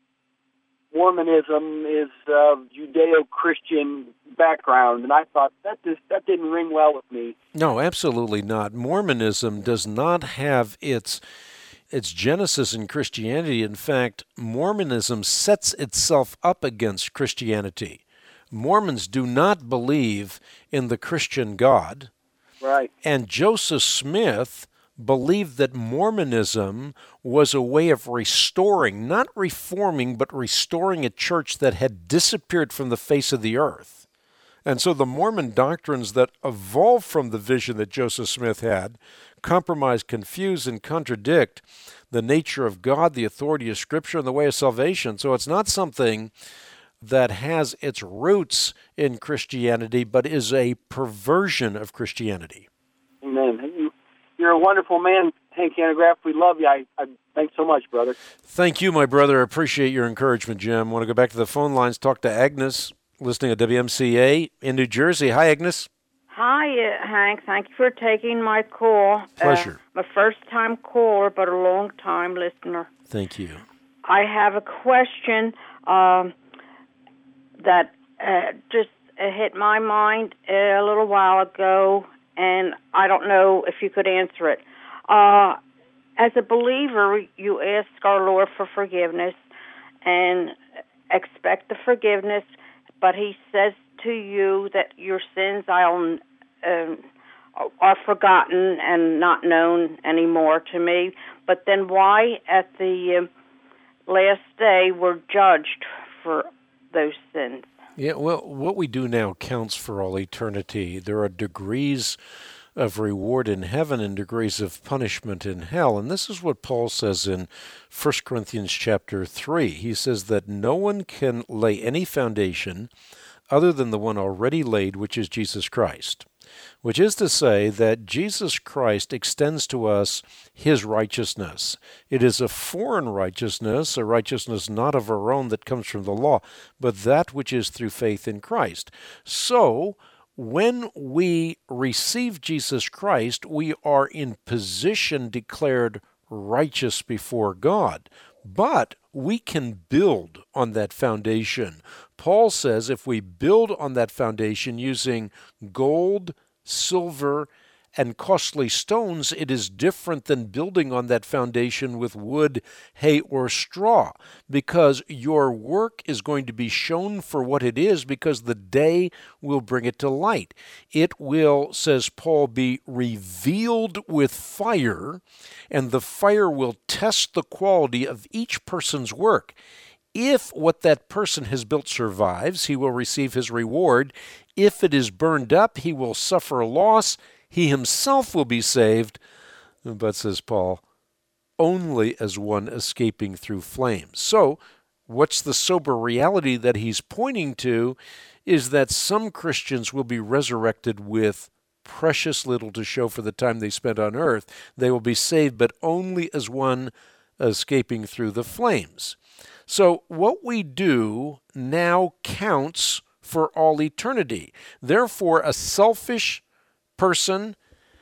Mormonism is of Judeo-Christian background, and I thought that just, that didn't ring well with me. No, absolutely not. Mormonism does not have its its genesis in Christianity. In fact, Mormonism sets itself up against Christianity. Mormons do not believe in the Christian God. Right. And Joseph Smith believed that Mormonism was a way of restoring, not reforming, but restoring a church that had disappeared from the face of the earth. And so the Mormon doctrines that evolved from the vision that Joseph Smith had compromise, confuse, and contradict the nature of God, the authority of Scripture, and the way of salvation. So it's not something that has its roots in Christianity, but is a perversion of Christianity. Amen. You, you're a wonderful man, Hank Hanegraaff. We love you. I, I thanks so much, brother. Thank you, my brother. I appreciate your encouragement, Jim. I want to go back to the phone lines, talk to Agnes, listening to W M C A in New Jersey. Hi, Agnes. Hi, uh, Hank. Thank you for taking my call. Pleasure. Uh, I'm a first-time caller, but a long-time listener. Thank you. I have a question um, that uh, just uh, hit my mind a little while ago, and I don't know if you could answer it. Uh, as a believer, you ask our Lord for forgiveness and expect the forgiveness, but He says to you that your sins I'll, uh, are forgotten and not known anymore to me. But then why at the uh, last day we're judged for those sins? Yeah, well, what we do now counts for all eternity. There are degrees of reward in heaven and degrees of punishment in hell. And this is what Paul says in First Corinthians chapter three. He says that no one can lay any foundation other than the one already laid, which is Jesus Christ. Which is to say that Jesus Christ extends to us His righteousness. It is a foreign righteousness, a righteousness not of our own that comes from the law, but that which is through faith in Christ. So, when we receive Jesus Christ, we are in position declared righteous before God. But we can build on that foundation. Paul says if we build on that foundation using gold, silver, and costly stones, it is different than building on that foundation with wood, hay, or straw, because your work is going to be shown for what it is, because the day will bring it to light. It will, says Paul, be revealed with fire, and the fire will test the quality of each person's work. If what that person has built survives, he will receive his reward. If it is burned up, he will suffer a loss. He himself will be saved, but, says Paul, only as one escaping through flames. So, what's the sober reality that he's pointing to is that some Christians will be resurrected with precious little to show for the time they spent on earth. They will be saved, but only as one escaping through the flames. So, what we do now counts for all eternity. Therefore, a selfish person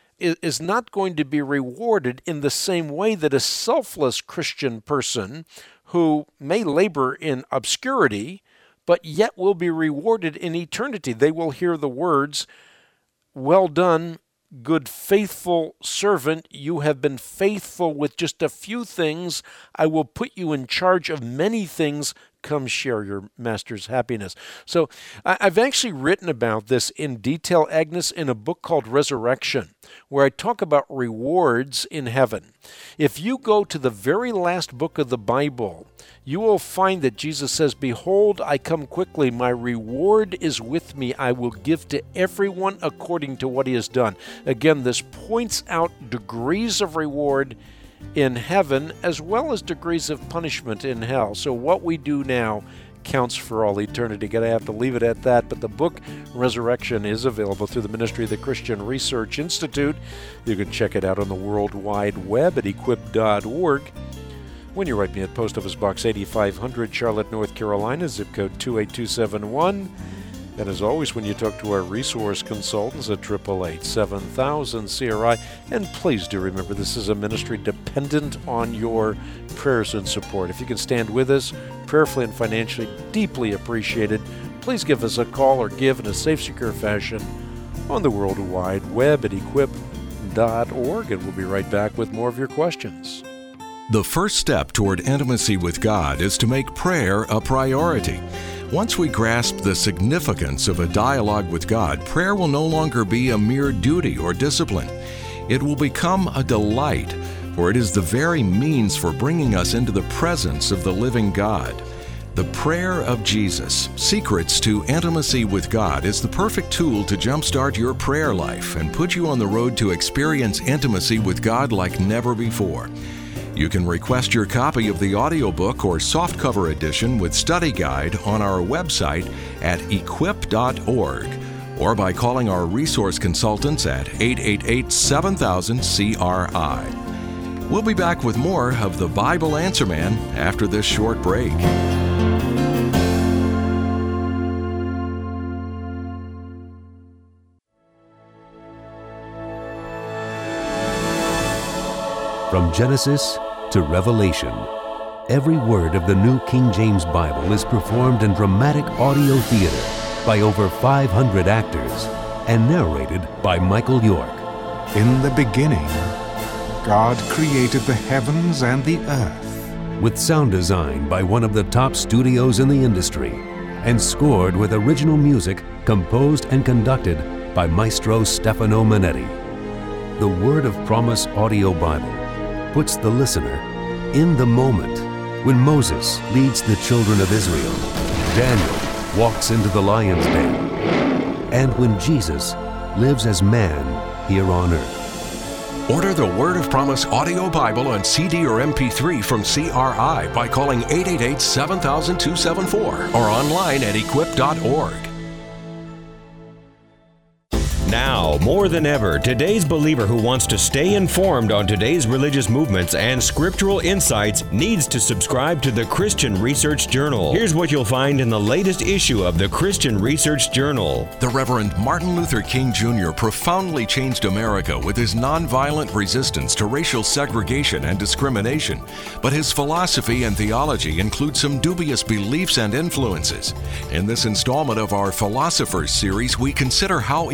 is not going to be rewarded in the same way that a selfless Christian person who may labor in obscurity, but yet will be rewarded in eternity. They will hear the words, "Well done, good faithful servant. You have been faithful with just a few things. I will put you in charge of many things. Come share your master's happiness." So I've actually written about this in detail, Agnes, in a book called Resurrection, where I talk about rewards in heaven. If you go to the very last book of the Bible, you will find that Jesus says, "Behold, I come quickly. My reward is with me. I will give to everyone according to what he has done." Again, this points out degrees of reward in heaven as well as degrees of punishment in hell. So what we do now counts for all eternity. Gonna have to leave it at that, but the book Resurrection is available through the ministry of the Christian Research Institute. You can check it out on the World Wide Web at equip dot org. When you write me at Post Office Box eighty-five hundred, Charlotte, North Carolina, zip code two eight two seven one. And as always, when you talk to our resource consultants at eight eight eight, seven thousand, C R I, and please do remember this is a ministry dependent on your prayers and support. If you can stand with us, prayerfully and financially, deeply appreciated. Please give us a call or give in a safe, secure fashion on the World Wide Web at equip dot org, and we'll be right back with more of your questions. The first step toward intimacy with God is to make prayer a priority. Once we grasp the significance of a dialogue with God, prayer will no longer be a mere duty or discipline. It will become a delight, for it is the very means for bringing us into the presence of the living God. The prayer of Jesus, Secrets to Intimacy with God, is the perfect tool to jumpstart your prayer life and put you on the road to experience intimacy with God like never before. You can request your copy of the audiobook or softcover edition with study guide on our website at equip dot org or by calling our resource consultants at eight eight eight, seven thousand, C R I. We'll be back with more of the Bible Answer Man after this short break. From Genesis to Revelation, every word of the New King James Bible is performed in dramatic audio theater by over five hundred actors and narrated by Michael York. In the beginning, God created the heavens and the earth. With sound design by one of the top studios in the industry and scored with original music composed and conducted by Maestro Stefano Manetti. The Word of Promise Audio Bible puts the listener in the moment when Moses leads the children of Israel, Daniel walks into the lion's den, and when Jesus lives as man here on earth. Order the Word of Promise Audio Bible on C D or M P three from C R I by calling eight eight eight, seven thousand, two seven four or online at equip dot org. Now, more than ever, today's believer who wants to stay informed on today's religious movements and scriptural insights needs to subscribe to the Christian Research Journal. Here's what you'll find in the latest issue of the Christian Research Journal. The Reverend Martin Luther King Junior profoundly changed America with his nonviolent resistance to racial segregation and discrimination, but his philosophy and theology include some dubious beliefs and influences. In this installment of our Philosophers series, we consider how evangelical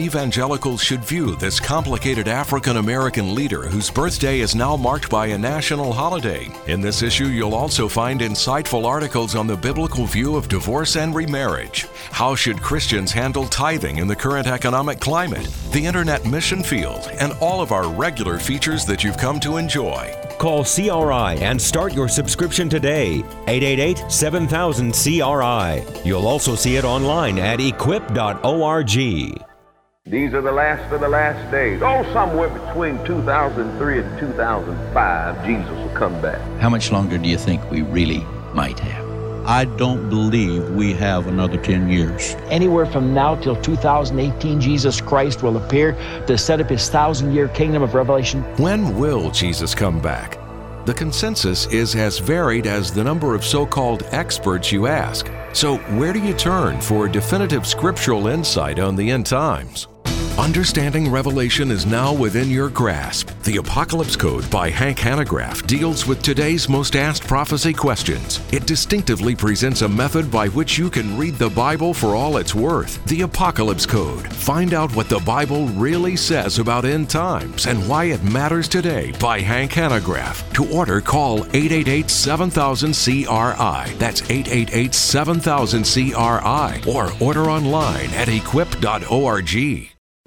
evangelicals should view this complicated African American leader whose birthday is now marked by a national holiday. In this issue, you'll also find insightful articles on the biblical view of divorce and remarriage. How should Christians handle tithing in the current economic climate? The Internet mission field, and all of our regular features that you've come to enjoy. Call C R I and start your subscription today. eight eight eight, seven thousand, C R I. You'll also see it online at equip dot org. These are the last of the last days. Oh, somewhere between two thousand three and two thousand five, Jesus will come back. How much longer do you think we really might have? I don't believe we have another ten years. Anywhere from now till two thousand eighteen, Jesus Christ will appear to set up his thousand-year kingdom of Revelation. When will Jesus come back? The consensus is as varied as the number of so-called experts you ask. So where do you turn for definitive scriptural insight on the end times? Understanding Revelation is now within your grasp. The Apocalypse Code by Hank Hanegraaff deals with today's most asked prophecy questions. It distinctively presents a method by which you can read the Bible for all it's worth. The Apocalypse Code. Find out what the Bible really says about end times and why it matters today by Hank Hanegraaff. To order, call eight eight eight, seven thousand, C R I. That's eight eight eight, seven thousand, C R I. Or order online at equip dot org.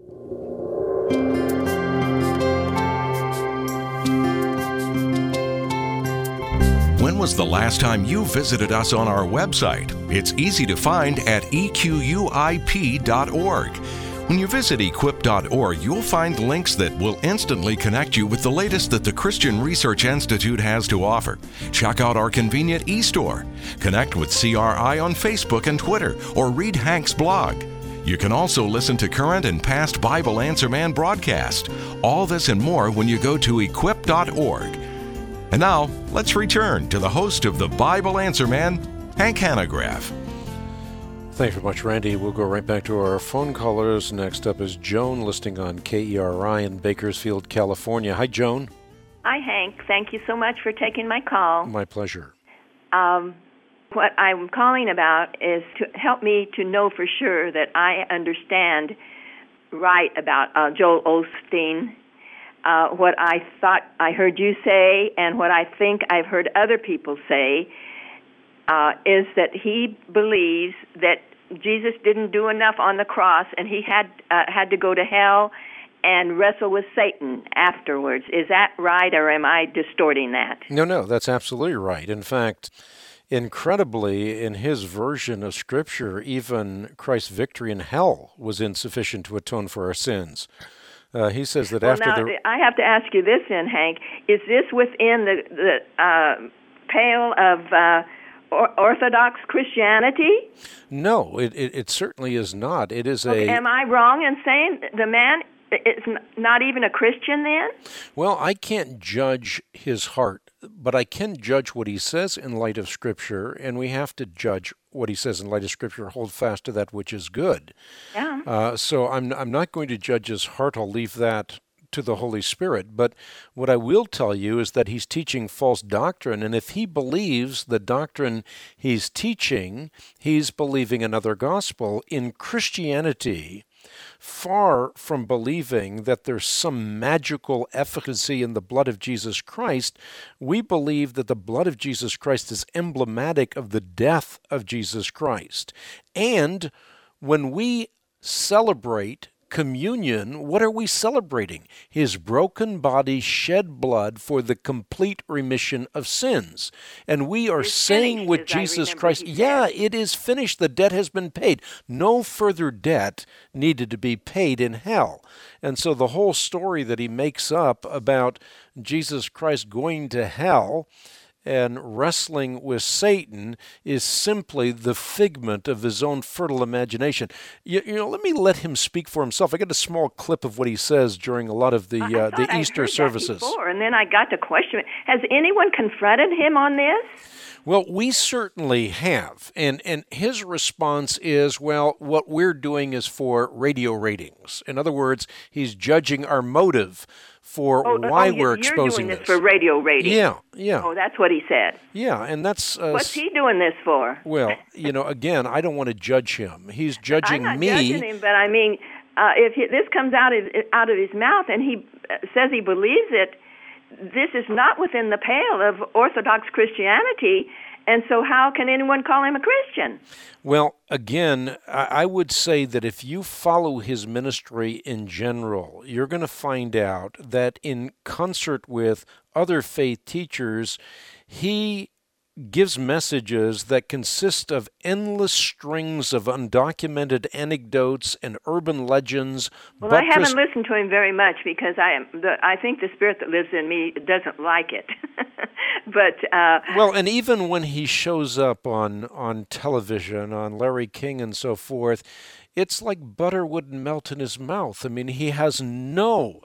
When was the last time you visited us on our website? It's easy to find at E Q U I P dot org. When you visit equip dot org, you'll find links that will instantly connect you with the latest that the Christian Research Institute has to offer. Check out our convenient e-store. Connect with C R I on Facebook and Twitter, or read Hank's blog. You can also listen to current and past Bible Answer Man broadcasts. All this and more when you go to equip dot org. And now, let's return to the host of the Bible Answer Man, Hank Hanegraaff. Thanks very much, Randy. We'll go right back to our phone callers. Next up is Joan, listening on K E R I in Bakersfield, California. Hi, Joan. Hi, Hank. Thank you so much for taking my call. My pleasure. Um, what I'm calling about is to help me to know for sure that I understand right about uh, Joel Osteen. Uh, what I thought I heard you say and what I think I've heard other people say uh, is that he believes that Jesus didn't do enough on the cross and he had uh, had to go to hell and wrestle with Satan afterwards. Is that right, or am I distorting that? No, no, that's absolutely right. In fact, incredibly, in his version of Scripture, even Christ's victory in hell was insufficient to atone for our sins. Uh, he says that well, after now, the... I have to ask you this then, Hank. Is this within the, the uh, pale of uh, or- Orthodox Christianity? No, it, it, it certainly is not. It is okay, a... Am I wrong in saying the man is not even a Christian then? Well, I can't judge his heart, but I can judge what he says in light of Scripture, and we have to judge what he says in light of Scripture, hold fast to that which is good. Yeah. Uh, so I'm I'm not going to judge his heart. I'll leave that to the Holy Spirit. But what I will tell you is that he's teaching false doctrine, and if he believes the doctrine he's teaching, he's believing another gospel. In Christianity, far from believing that there's some magical efficacy in the blood of Jesus Christ, we believe that the blood of Jesus Christ is emblematic of the death of Jesus Christ. And when we celebrate communion, what are we celebrating? His broken body shed blood for the complete remission of sins. And we are it's saying with Jesus Christ, yeah, it is finished. The debt has been paid. No further debt needed to be paid in hell. And so the whole story that he makes up about Jesus Christ going to hell and wrestling with Satan is simply the figment of his own fertile imagination. You, you know, let me let him speak for himself. I got a small clip of what he says during a lot of the uh, the I Easter heard services. That before, and then I got to question, has anyone confronted him on this? Well, we certainly have. And and his response is, well, what we're doing is for radio ratings. In other words, he's judging our motive for oh, why oh, we're you're exposing doing this. this For radio ratings. Yeah, yeah. Oh, that's what he said. Yeah, and that's... Uh, What's he doing this for? Well, you know, again, I don't want to judge him. He's judging I'm not me. judging him, but I mean, uh, if he, this comes out of, out of his mouth and he says he believes it, this is not within the pale of Orthodox Christianity. And so how can anyone call him a Christian? Well, again, I would say that if you follow his ministry in general, you're going to find out that in concert with other faith teachers, he gives messages that consist of endless strings of undocumented anecdotes and urban legends. Well, I haven't listened to him very much because I am. The, I think the spirit that lives in me doesn't like it. but uh, well, and even when he shows up on on television, on Larry King and so forth, it's like butter wouldn't melt in his mouth. I mean, he has no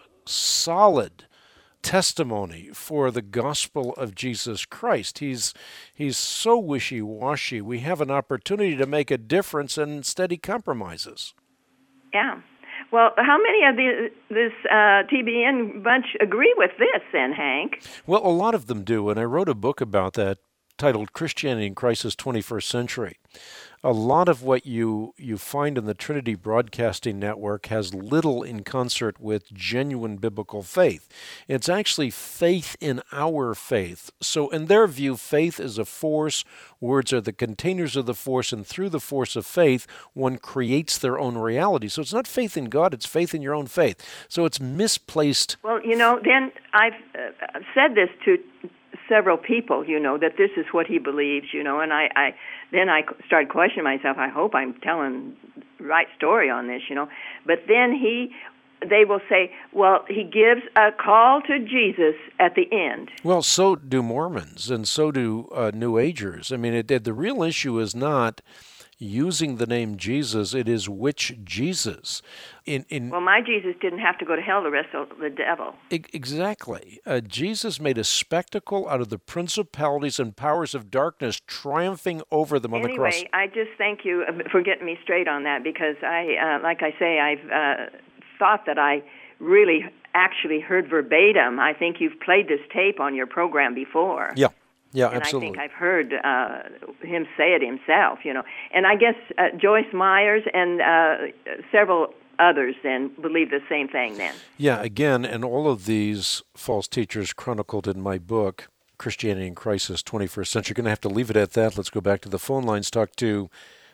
solid testimony for the gospel of Jesus Christ. He's he's so wishy-washy. We have an opportunity to make a difference, and instead he compromises. Yeah. Well, how many of the, this uh, T B N bunch agree with this, then, Hank? Well, a lot of them do, and I wrote a book about that titled Christianity in Crisis twenty-first Century. A lot of what you, you find in the Trinity Broadcasting Network has little in concert with genuine biblical faith. It's actually faith in our faith. So in their view, faith is a force. Words are the containers of the force, and through the force of faith, one creates their own reality. So it's not faith in God, it's faith in your own faith. So it's misplaced. Well, you know, then I've uh, said this to several people, you know, that this is what he believes, you know, and I, I then I started questioning myself. I hope I'm telling the right story on this, you know. But then he, they will say, well, he gives a call to Jesus at the end. Well, so do Mormons, and so do uh, New Agers. I mean, it, it, the real issue is not using the name Jesus, it is which Jesus. In, in Well, my Jesus didn't have to go to hell to wrestle the devil. E- exactly. Uh, Jesus made a spectacle out of the principalities and powers of darkness, triumphing over them on anyway, the cross. Anyway, I just thank you for getting me straight on that, because I, uh, like I say, I've uh, thought that I really actually heard verbatim. I think you've played this tape on your program before. Yeah. Yeah, and absolutely. I think I've heard uh, him say it himself, you know. And I guess uh, Joyce Myers and uh, several others then believe the same thing then. Yeah, again, and all of these false teachers chronicled in my book, Christianity in Crisis, twenty-first Century. You're going to have to leave it at that. Let's go back to the phone lines, talk to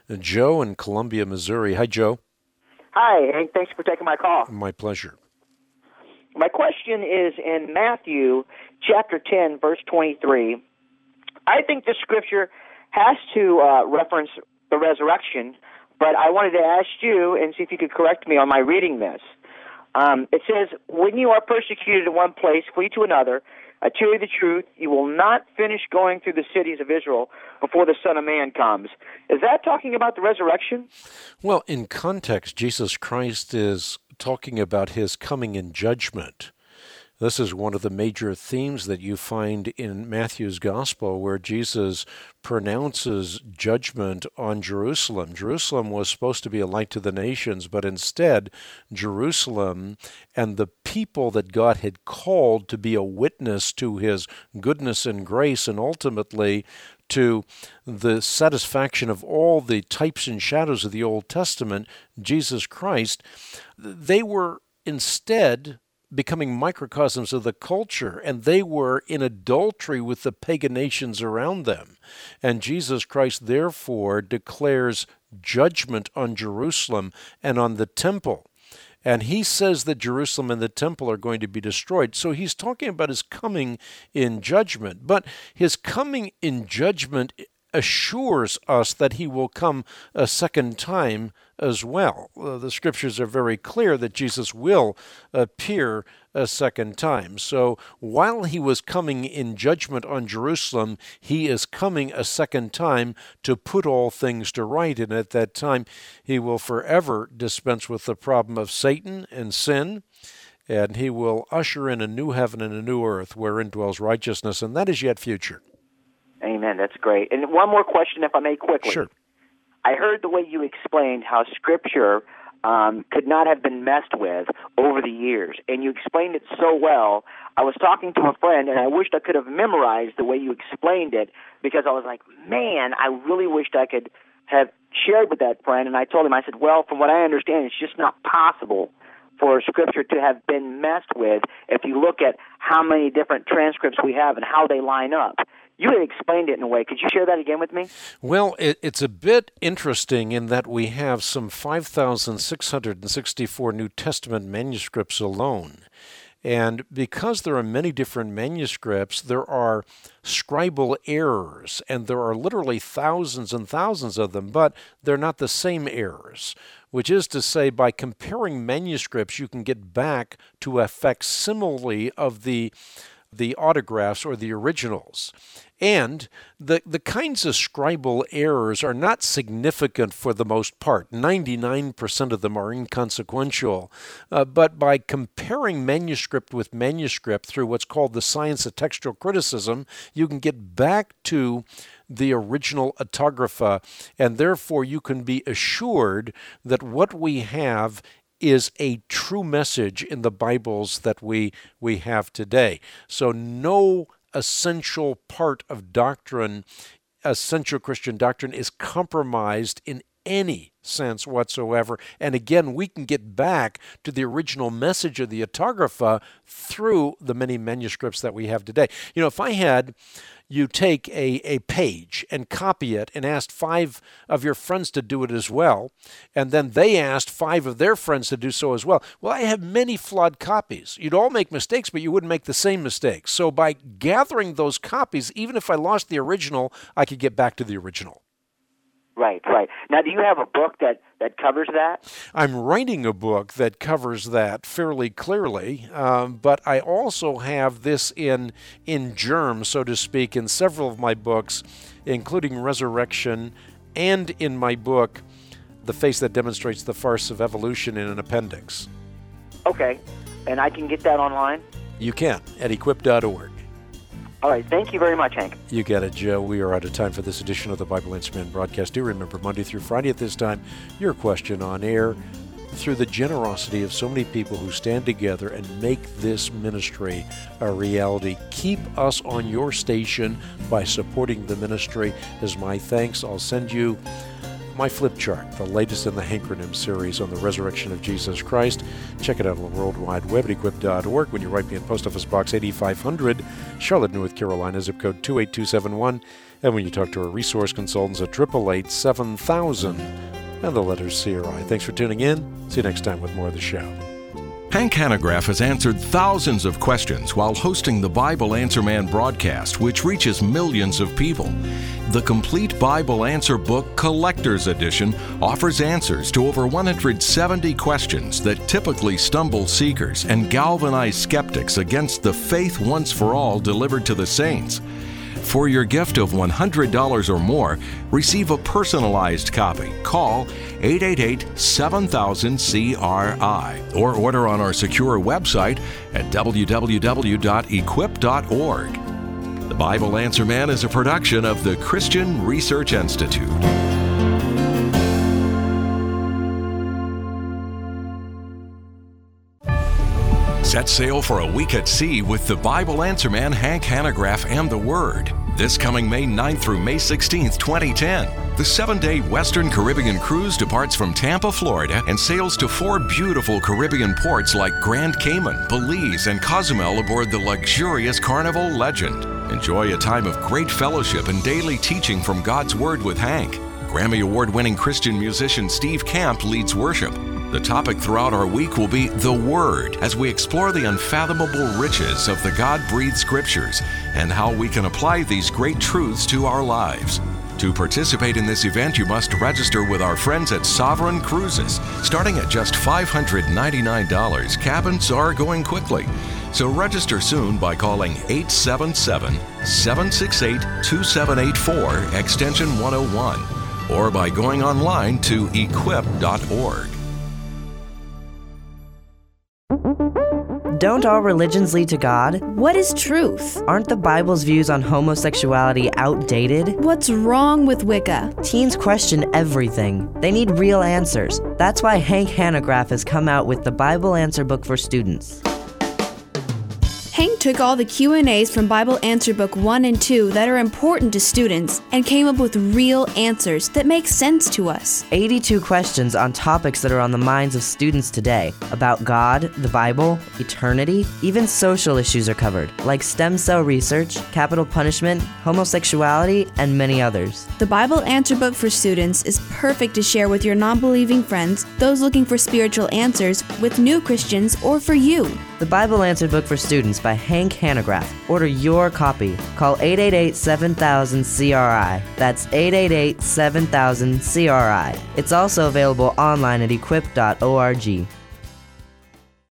Joe in Columbia, Missouri. Hi, Joe. Hi, Hank. Thanks for taking my call. My pleasure. My question is in Matthew chapter ten, verse twenty-three. I think the scripture has to uh, reference the resurrection, but I wanted to ask you and see if you could correct me on my reading this. Um, it says, when you are persecuted in one place, flee to another. I tell you the truth, you will not finish going through the cities of Israel before the Son of Man comes. Is that talking about the resurrection? Well, in context, Jesus Christ is talking about his coming in judgment. This is one of the major themes that you find in Matthew's Gospel, where Jesus pronounces judgment on Jerusalem. Jerusalem was supposed to be a light to the nations, but instead, Jerusalem and the people that God had called to be a witness to his goodness and grace, and ultimately to the satisfaction of all the types and shadows of the Old Testament, Jesus Christ, they were instead becoming microcosms of the culture, and they were in adultery with the pagan nations around them. And Jesus Christ therefore declares judgment on Jerusalem and on the temple. And he says that Jerusalem and the temple are going to be destroyed. So he's talking about his coming in judgment. But his coming in judgment assures us that he will come a second time as well. Uh, the scriptures are very clear that Jesus will appear a second time. So while he was coming in judgment on Jerusalem, he is coming a second time to put all things to right. And at that time, he will forever dispense with the problem of Satan and sin, and he will usher in a new heaven and a new earth wherein dwells righteousness, and that is yet future. Amen. That's great. And one more question, if I may, quickly. Sure. I heard the way you explained how Scripture um, could not have been messed with over the years, and you explained it so well. I was talking to a friend, and I wished I could have memorized the way you explained it, because I was like, man, I really wished I could have shared with that friend, and I told him, I said, well, from what I understand, it's just not possible for Scripture to have been messed with if you look at how many different transcripts we have and how they line up. You had explained it in a way. Could you share that again with me? Well, it, it's a bit interesting in that we have some five thousand six hundred sixty-four New Testament manuscripts alone. And because there are many different manuscripts, there are scribal errors, and there are literally thousands and thousands of them, but they're not the same errors, which is to say, by comparing manuscripts, you can get back to a facsimile of the the autographs or the originals. And the, the kinds of scribal errors are not significant for the most part. ninety-nine percent of them are inconsequential. Uh, but by comparing manuscript with manuscript through what's called the science of textual criticism, you can get back to the original autographa, and therefore you can be assured that what we have is a true message in the Bibles that we we have today. So no essential part of doctrine, essential Christian doctrine, is compromised in any sense whatsoever. And again, we can get back to the original message of the autographa through the many manuscripts that we have today. You know, if I had you take a, a page and copy it and asked five of your friends to do it as well, and then they asked five of their friends to do so as well, well, I have many flawed copies. You'd all make mistakes, but you wouldn't make the same mistakes. So by gathering those copies, even if I lost the original, I could get back to the original. Right, right. Now, do you have a book that, that covers that? I'm writing a book that covers that fairly clearly, um, but I also have this in in germ, so to speak, in several of my books, including Resurrection, and in my book, The Face That Demonstrates the Farce of Evolution, in an appendix. Okay, and I can get that online? You can, at equip dot org. All right, thank you very much, Hank. You got it, Joe. We are out of time for this edition of the Bible Answer Man broadcast. Do remember, Monday through Friday at this time, your question on air, through the generosity of so many people who stand together and make this ministry a reality. Keep us on your station by supporting the ministry. As my thanks, I'll send you my flip chart, the latest in the Hankronym series on the resurrection of Jesus Christ. Check it out on the World Wide Web at equip dot org. When you write me in Post Office Box eighty-five hundred, Charlotte, North Carolina, zip code two eight two seven one. And when you talk to our resource consultants at eight eight eight, seven thousand and the letters C R I. Thanks for tuning in. See you next time with more of the show. Hank Hanegraaff has answered thousands of questions while hosting the Bible Answer Man broadcast, which reaches millions of people. The Complete Bible Answer Book Collector's Edition offers answers to over one hundred seventy questions that typically stumble seekers and galvanize skeptics against the faith once for all delivered to the saints. For your gift of one hundred dollars or more, receive a personalized copy. Call eight eight eight, seven thousand, C R I or order on our secure website at w w w dot equip dot org. The Bible Answer Man is a production of the Christian Research Institute. Set sail for a week at sea with the Bible Answer Man, Hank Hanegraaff, and the Word. This coming May ninth through May sixteenth, twenty ten. The seven-day Western Caribbean cruise departs from Tampa, Florida, and sails to four beautiful Caribbean ports like Grand Cayman, Belize, and Cozumel aboard the luxurious Carnival Legend. Enjoy a time of great fellowship and daily teaching from God's Word with Hank. Grammy Award-winning Christian musician Steve Camp leads worship. The topic throughout our week will be the Word, as we explore the unfathomable riches of the God-breathed Scriptures and how we can apply these great truths to our lives. To participate in this event, you must register with our friends at Sovereign Cruises. Starting at just five hundred ninety-nine dollars, cabins are going quickly. So register soon by calling eight seven seven, seven six eight, two seven eight four, extension one oh one, or by going online to equip dot org. Don't all religions lead to God? What is truth? Aren't the Bible's views on homosexuality outdated? What's wrong with Wicca? Teens question everything. They need real answers. That's why Hank Hanegraaff has come out with the Bible Answer Book for students. Hank took all the Q and A's from Bible Answer Book one and two that are important to students and came up with real answers that make sense to us. eighty-two questions on topics that are on the minds of students today about God, the Bible, eternity, even social issues are covered, like stem cell research, capital punishment, homosexuality, and many others. The Bible Answer Book for students is perfect to share with your non-believing friends, those looking for spiritual answers, with new Christians, or for you. The Bible Answer Book for Students by Hank Hanegraaff. Order your copy. Call eight eight eight, seven thousand, C R I. That's eight eight eight, seven thousand, C R I. It's also available online at equip dot org.